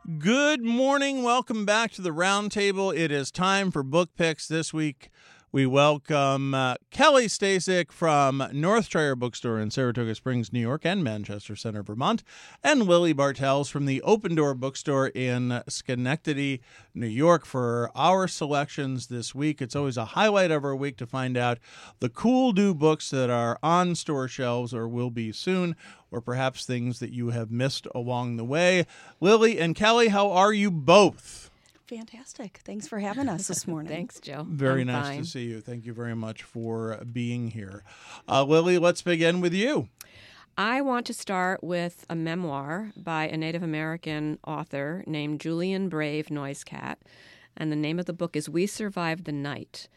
Good morning. Welcome back to the Roundtable. It is time for book picks. This week, we welcome Kelly Stasek from North Trier Bookstore in Saratoga Springs, New York, and Manchester Center, Vermont, and Lily Bartels from the Open Door Bookstore in Schenectady, New York, for our selections this week. It's always a highlight of our week to find out the cool new books that are on store shelves or will be soon, or perhaps things that you have missed along the way. Lily and Kelly, how are you both? Fantastic. Thanks for having us this morning. Thanks, Joe. Very nice to see you. Thank you very much for being here. Lily, let's begin with you. I want to start with a memoir by a Native American author named Julian Brave Noiscat, and the name of the book is We Survived the Night.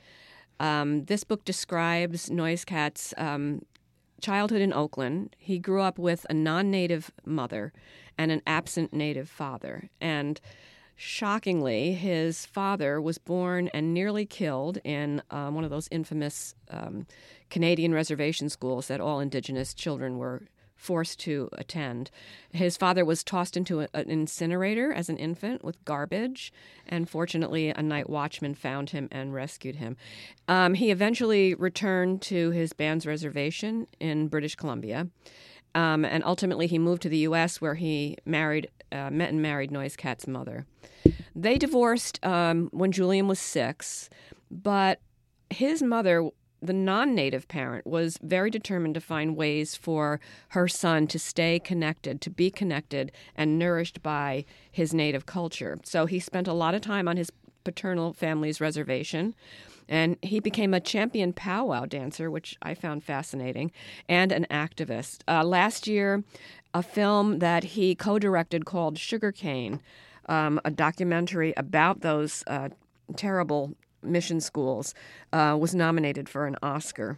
This book describes Noiscat's childhood in Oakland. He grew up with a non-Native mother and an absent Native father, and shockingly, his father was born and nearly killed in one of those infamous Canadian reservation schools that all Indigenous children were forced to attend. His father was tossed into an incinerator as an infant with garbage, and fortunately a night watchman found him and rescued him. He eventually returned to his band's reservation in British Columbia, and ultimately he moved to the U.S. where he met and married Noiscat's mother. They divorced when Julian was 6, but his mother, the non-Native parent, was very determined to find ways for her son to stay connected, to be connected and nourished by his Native culture. So he spent a lot of time on his paternal family's reservation, and he became a champion powwow dancer, which I found fascinating, and an activist. Last year, a film that he co-directed called Sugarcane, a documentary about those terrible mission schools, was nominated for an Oscar.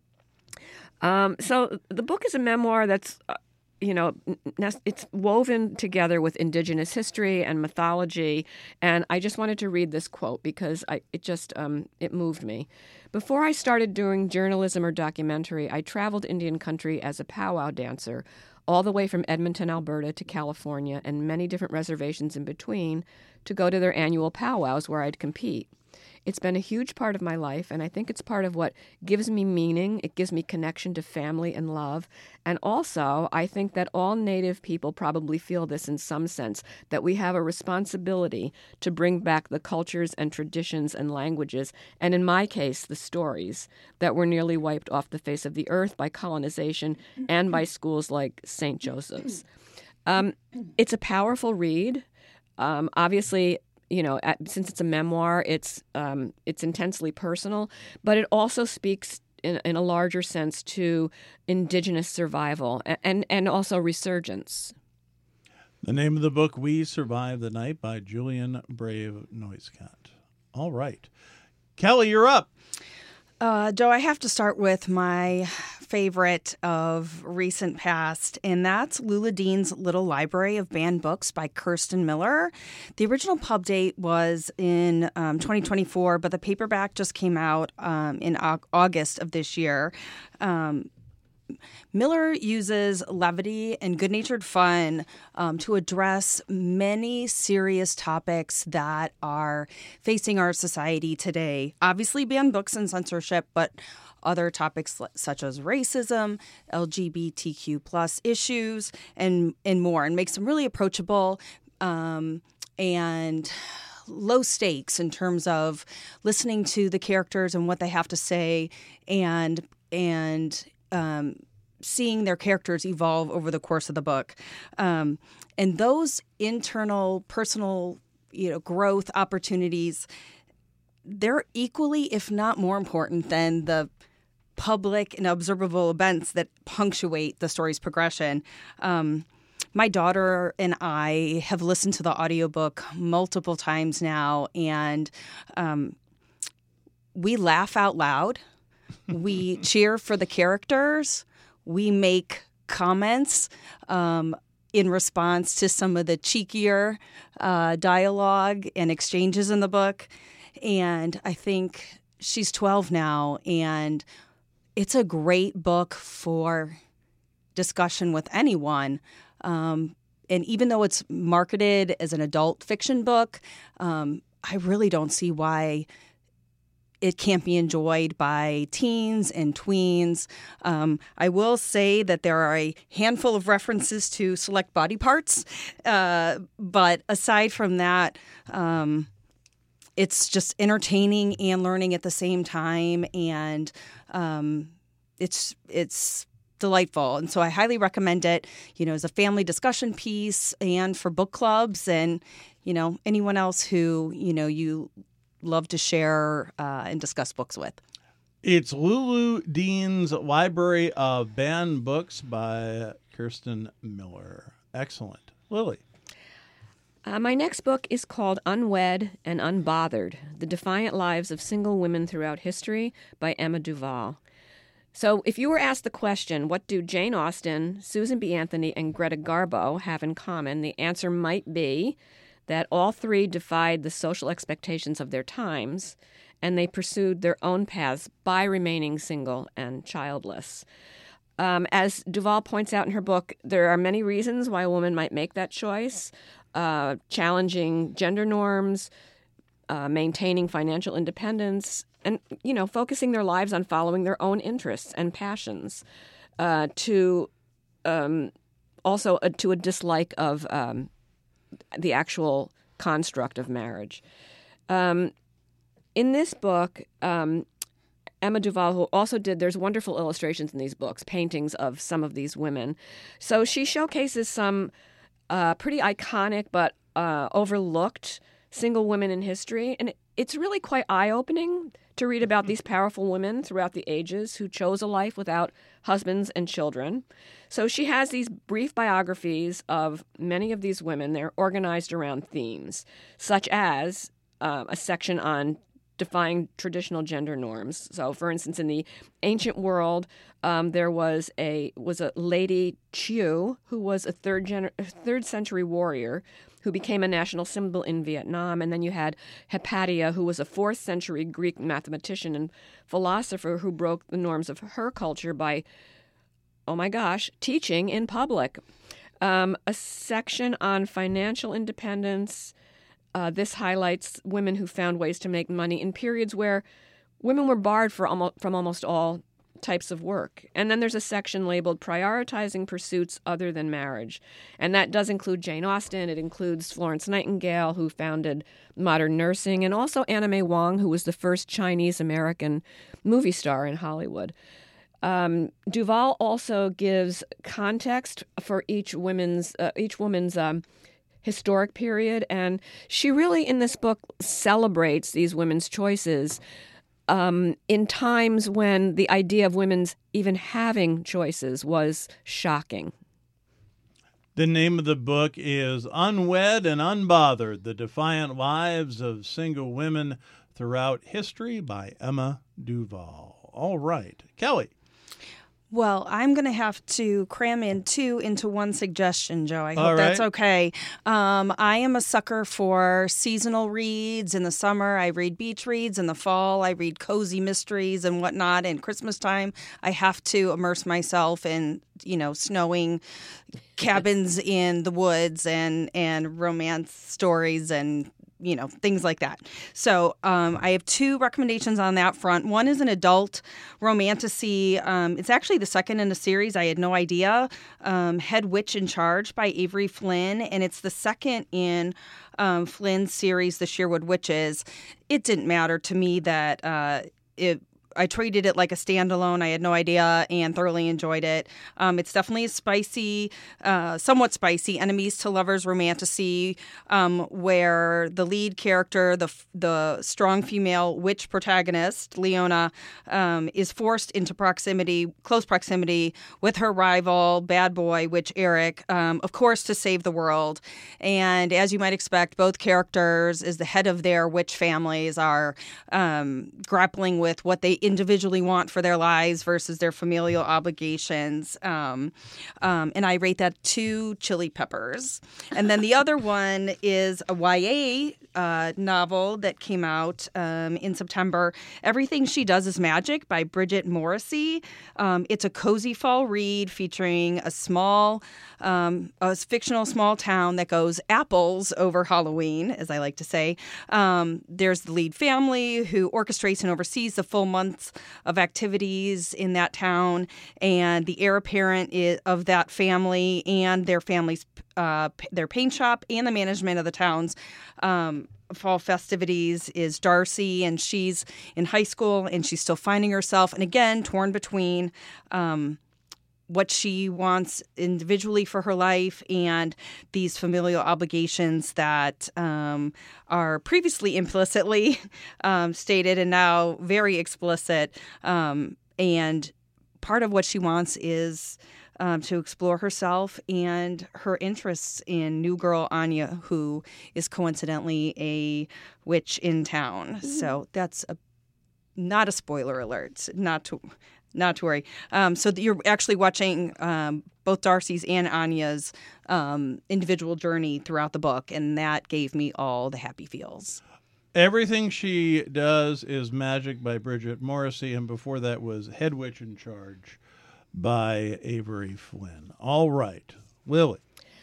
So the book is a memoir that's, it's woven together with Indigenous history and mythology, and I just wanted to read this quote because it moved me. Before I started doing journalism or documentary, I traveled Indian country as a powwow dancer, all the way from Edmonton, Alberta to California and many different reservations in between to go to their annual powwows where I'd compete. It's been a huge part of my life, and I think it's part of what gives me meaning. It gives me connection to family and love. And also, I think that all Native people probably feel this in some sense, that we have a responsibility to bring back the cultures and traditions and languages, and in my case, the stories that were nearly wiped off the face of the earth by colonization and by schools like St. Joseph's. It's a powerful read. Obviously, since it's a memoir, it's intensely personal, but it also speaks in a larger sense to Indigenous survival and also resurgence. The name of the book, We Survived the Night, by Julian Brave Noiscat. All right. Kelly, you're up. Joe, I have to start with my favorite of recent past, and that's Lula Dean's Little Library of Banned Books by Kirsten Miller. The original pub date was in 2024, but the paperback just came out in August of this year. Miller uses levity and good-natured fun to address many serious topics that are facing our society today. Obviously, banned books and censorship, but other topics such as racism, LGBTQ plus issues, and more, and makes them really approachable and low stakes in terms of listening to the characters and what they have to say, and seeing their characters evolve over the course of the book. And those internal, personal, growth opportunities, they're equally, if not more important than the public and observable events that punctuate the story's progression. My daughter and I have listened to the audiobook multiple times now, and we laugh out loud. We cheer for the characters. We make comments in response to some of the cheekier dialogue and exchanges in the book. And I think she's 12 now, and it's a great book for discussion with anyone. even though it's marketed as an adult fiction book, I really don't see why it can't be enjoyed by teens and tweens. I will say that there are a handful of references to select body parts, but aside from that, it's just entertaining and learning at the same time, and it's delightful. And so I highly recommend it, as a family discussion piece and for book clubs and, anyone else who, you love to share and discuss books with. It's Lulu Dean's Library of Banned Books by Kirsten Miller. Excellent. Lily. My next book is called Unwed and Unbothered, The Defiant Lives of Single Women Throughout History by Emma Duval. So if you were asked the question, what do Jane Austen, Susan B. Anthony, and Greta Garbo have in common, the answer might be that all three defied the social expectations of their times, and they pursued their own paths by remaining single and childless. As Duval points out in her book, there are many reasons why a woman might make that choice, challenging gender norms, maintaining financial independence, and, focusing their lives on following their own interests and passions, to a dislike of the actual construct of marriage. In this book, Emma Duval, who also there's wonderful illustrations in these books, paintings of some of these women. So she showcases some pretty iconic but overlooked single women in history. And it's really quite eye-opening to read about these powerful women throughout the ages who chose a life without husbands and children. So she has these brief biographies of many of these women. They're organized around themes, such as a section on defying traditional gender norms. So, for instance, in the ancient world, there was a Lady Chiu, who was a third century warrior who became a national symbol in Vietnam. And then you had Hypatia, who was a 4th century Greek mathematician and philosopher who broke the norms of her culture by, oh my gosh, teaching in public. A section on financial independence. This highlights women who found ways to make money in periods where women were barred from almost all types of work. And then there's a section labeled Prioritizing Pursuits Other Than Marriage. And that does include Jane Austen. It includes Florence Nightingale, who founded modern nursing, and also Anna May Wong, who was the first Chinese-American movie star in Hollywood. Duval also gives context for each woman's historic period, and she really, in this book, celebrates these women's choices in times when the idea of women's even having choices was shocking. The name of the book is Unwed and Unbothered, The Defiant Lives of Single Women Throughout History by Emma Duval. All right. Kelly. Well, I'm going to have to cram in 2 into one suggestion, Joe. I hope All right. that's okay. I am a sucker for seasonal reads. In the summer, I read beach reads. In the fall, I read cozy mysteries and whatnot. And Christmas time, I have to immerse myself in, snowing cabins in the woods and romance stories and things like that. So I have 2 recommendations on that front. One is an adult romantasy. It's actually the second in a series. I had no idea. Head Witch in Charge by Avery Flynn. And it's the second in Flynn's series, The Sherwood Witches. It didn't matter to me that I treated it like a standalone. I had no idea and thoroughly enjoyed it. It's definitely a spicy, somewhat spicy, enemies to lovers romantasy, where the lead character, the strong female witch protagonist, Leona, is forced into close proximity with her rival, bad boy witch Eric, of course, to save the world. And as you might expect, both characters, as the head of their witch families, are grappling with what they individually want for their lives versus their familial obligations. And I rate that 2 chili peppers. And then the other one is a YA novel that came out in September. Everything She Does Is Magic by Bridget Morrissey. It's a cozy fall read featuring a fictional small town that goes apples over Halloween, as I like to say. There's the lead family who orchestrates and oversees the full months of activities in that town, and the heir apparent of that family and their family's their paint shop and the management of the town's fall festivities is Darcy, and she's in high school and she's still finding herself, and again torn between what she wants individually for her life and these familial obligations that are previously implicitly stated and now very explicit. And part of what she wants is to explore herself and her interests in new girl Anya, who is coincidentally a witch in town. Mm-hmm. So that's not a spoiler alert, not to worry. So you're actually watching both Darcy's and Anya's individual journey throughout the book, and that gave me all the happy feels. Everything She Does Is Magic by Bridget Morrissey, and before that was Head Witch in Charge by Avery Flynn. All right, Lily.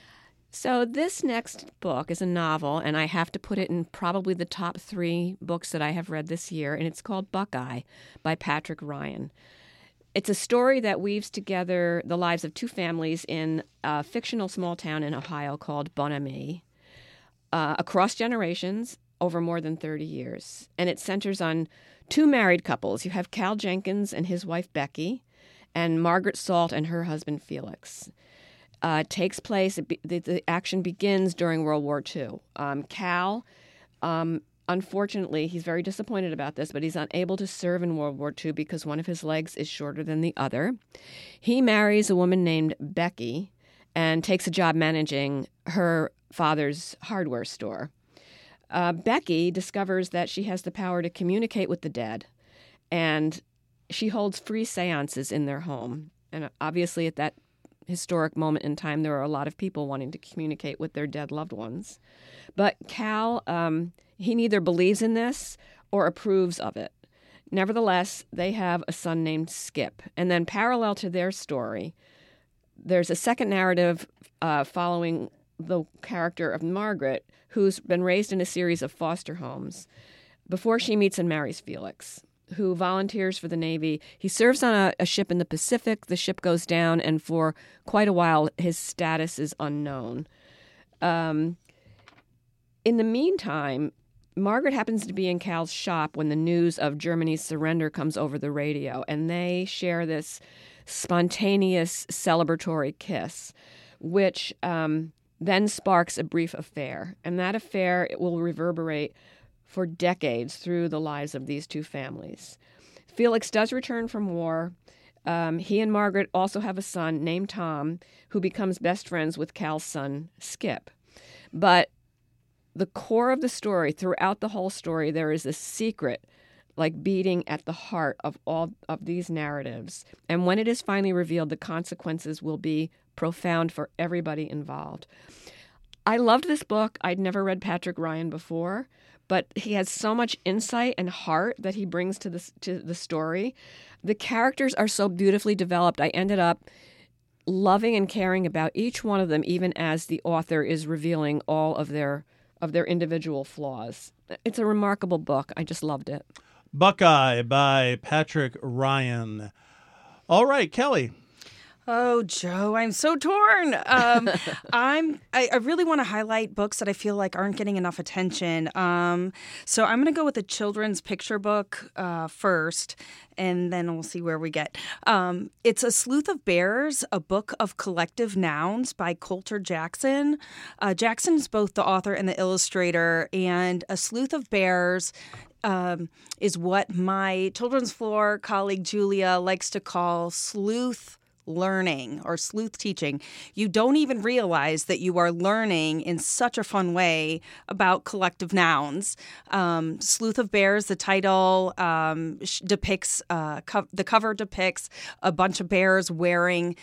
So this next book is a novel, and I have to put it in probably the top 3 books that I have read this year, and it's called Buckeye by Patrick Ryan. It's a story that weaves together the lives of 2 families in a fictional small town in Ohio called Bon Ami, across generations over more than 30 years. And it centers on 2 married couples. You have Cal Jenkins and his wife Becky, and Margaret Salt and her husband Felix. It takes place, the action begins during World War II. Cal, unfortunately, he's very disappointed about this, but he's unable to serve in World War II because one of his legs is shorter than the other. He marries a woman named Becky and takes a job managing her father's hardware store. Becky discovers that she has the power to communicate with the dead, and she holds free seances in their home. And obviously at that historic moment in time, there are a lot of people wanting to communicate with their dead loved ones. But Cal, he neither believes in this or approves of it. Nevertheless, they have a son named Skip. And then parallel to their story, there's a second narrative following the character of Margaret, who's been raised in a series of foster homes before she meets and marries Felix, who volunteers for the Navy. He serves on a ship in the Pacific. The ship goes down, and for quite a while, his status is unknown. In the meantime, Margaret happens to be in Cal's shop when the news of Germany's surrender comes over the radio, and they share this spontaneous celebratory kiss, which then sparks a brief affair. And that affair, it will reverberate for decades through the lives of these 2 families. Felix does return from war. He and Margaret also have a son named Tom, who becomes best friends with Cal's son, Skip. But the core of the story, throughout the whole story, there is this secret, like beating at the heart of all of these narratives. And when it is finally revealed, the consequences will be profound for everybody involved. I loved this book. I'd never read Patrick Ryan before, but he has so much insight and heart that he brings to the story. The characters are so beautifully developed. I ended up loving and caring about each one of them, even as the author is revealing all of their individual flaws. It's a remarkable book. I just loved it. Buckeye by Patrick Ryan. All right, Kelly. Oh, Joe, I'm so torn. I really want to highlight books that I feel like aren't getting enough attention. So I'm going to go with a children's picture book first, and then we'll see where we get. It's A Sleuth of Bears, a book of collective nouns by Coulter Jackson. Jackson is both the author and the illustrator, and A Sleuth of Bears is what my children's floor colleague Julia likes to call sleuth learning or sleuth teaching, you don't even realize that you are learning in such a fun way about collective nouns. Sleuth of Bears, the title depicts, the cover depicts a bunch of bears wearing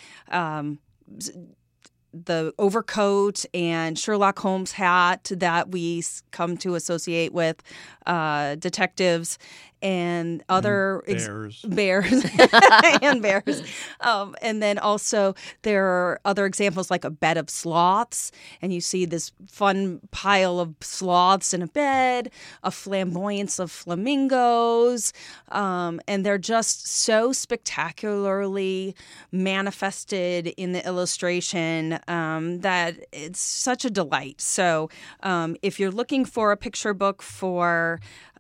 the overcoat and Sherlock Holmes hat that we come to associate with detectives and other bears and bears. And then also there are other examples like a bed of sloths, and you see this fun pile of sloths in a bed, a flamboyance of flamingos, and they're just so spectacularly manifested in the illustration that it's such a delight. So if you're looking for a picture book for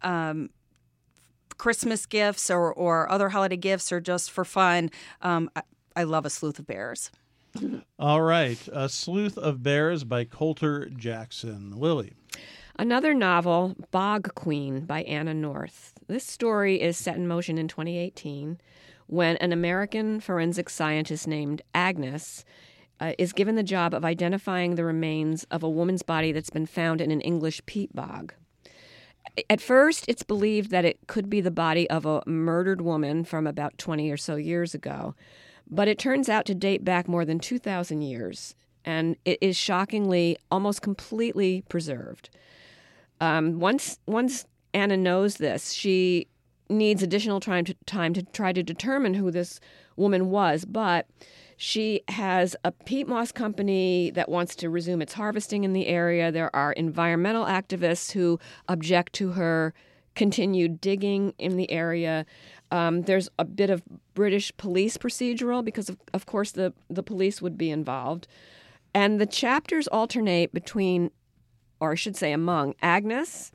Christmas gifts or other holiday gifts or just for fun, I love A Sleuth of Bears. All right. A Sleuth of Bears by Colter Jackson. Lily. Another novel, Bog Queen by Anna North. This story is set in motion in 2018 when an American forensic scientist named Agnes is given the job of identifying the remains of a woman's body that's been found in an English peat bog. At first, it's believed that it could be the body of a murdered woman from about 20 or so years ago, but it turns out to date back more than 2,000 years, and it is shockingly almost completely preserved. Once Anna knows this, she needs additional time to try to determine who this woman was, but she has a peat moss company that wants to resume its harvesting in the area. There are environmental activists who object to her continued digging in the area. There's a bit of British police procedural because, of course, the police would be involved. And the chapters alternate between, or I should say among, Agnes,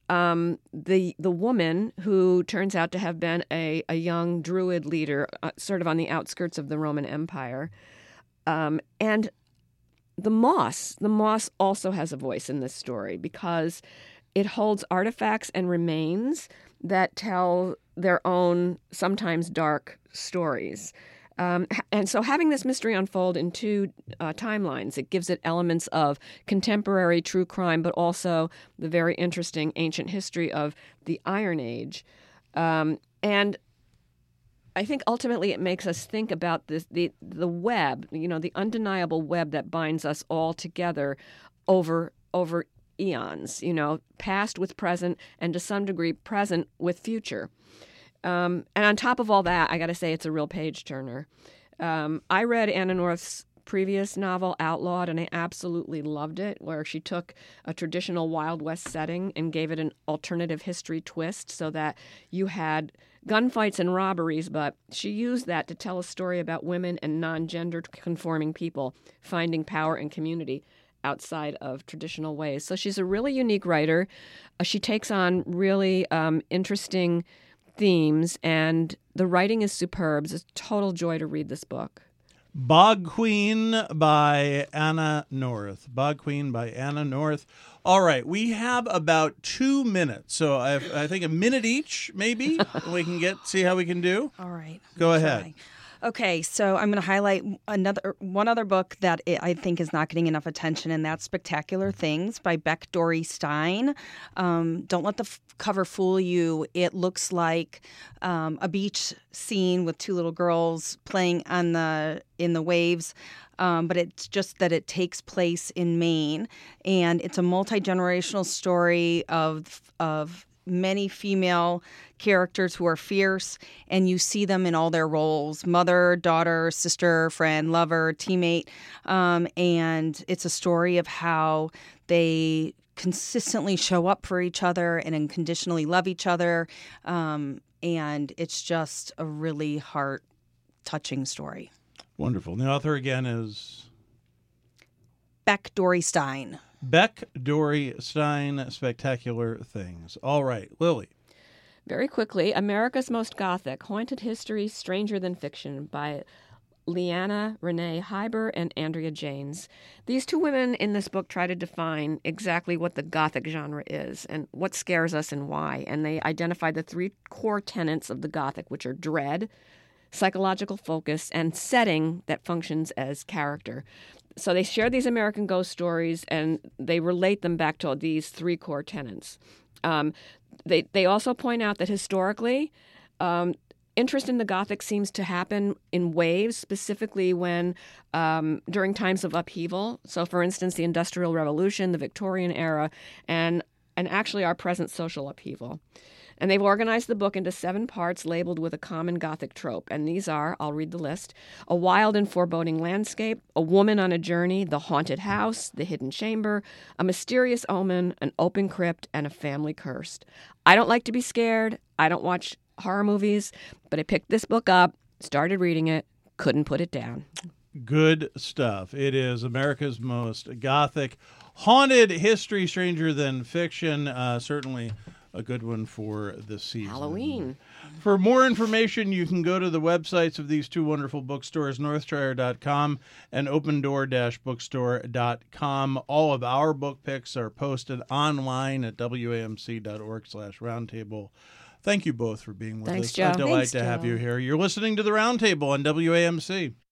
the woman who turns out to have been a young Druid leader, sort of on the outskirts of the Roman Empire, and the moss. The moss also has a voice in this story because it holds artifacts and remains that tell their own, sometimes dark, stories. And so having this mystery unfold in two timelines, it gives it elements of contemporary true crime, but also the very interesting ancient history of the Iron Age. And I think ultimately it makes us think about the web, the undeniable web that binds us all together over eons, past with present, and to some degree present with future. And on top of all that, I got to say it's a real page-turner. I read Anna North's previous novel, Outlawed, and I absolutely loved it, where she took a traditional Wild West setting and gave it an alternative history twist so that you had gunfights and robberies, but she used that to tell a story about women and non-gender conforming people finding power and community outside of traditional ways. So she's a really unique writer. She takes on really interesting themes, and the writing is superb. It's a total joy to read this book. Bog Queen by Anna North. Bog Queen by Anna North. All right, we have about 2 minutes, so I think a minute each, maybe we can see how we can do. All right, go ahead. Okay, so I'm going to highlight one other book that I think is not getting enough attention, and that's Spectacular Things by Beck Dory Stein. Don't let the cover fool you. It looks like a beach scene with two little girls playing in the waves, but it's just that it takes place in Maine, and it's a multi-generational story of many female characters who are fierce, and you see them in all their roles: mother, daughter, sister, friend, lover, teammate. And it's a story of how they consistently show up for each other and unconditionally love each other. And it's just a really heart-touching story. Wonderful. And the author again is? Beck Dory Stein. Beck Dory Stein, Spectacular Things. All right, Lily. Very quickly, America's Most Gothic, Haunted History, Stranger Than Fiction by Leanna Renee Hyber and Andrea Janes. These two women in this book try to define exactly what the Gothic genre is and what scares us and why. And they identify the three core tenets of the Gothic, which are dread, psychological focus, and setting that functions as character. So they share these American ghost stories, and they relate them back to these three core tenets. They also point out that historically, interest in the Gothic seems to happen in waves, specifically when during times of upheaval. So, for instance, the Industrial Revolution, the Victorian era, and actually our present social upheaval. And they've organized the book into 7 parts labeled with a common Gothic trope. And these are, I'll read the list: a wild and foreboding landscape, a woman on a journey, the haunted house, the hidden chamber, a mysterious omen, an open crypt, and a family cursed. I don't like to be scared. I don't watch horror movies, but I picked this book up, started reading it, couldn't put it down. Good stuff. It is America's most Gothic, haunted history, stranger than fiction. Certainly a good one for the season. Halloween. For more information, you can go to the websites of these 2 wonderful bookstores, northshire.com and opendoor-bookstore.com. All of our book picks are posted online at wamc.org/roundtable. Thank you both for being with Thanks, us. Joe. A delight Thanks, to have Joe. you here. You're listening to The Roundtable on WAMC.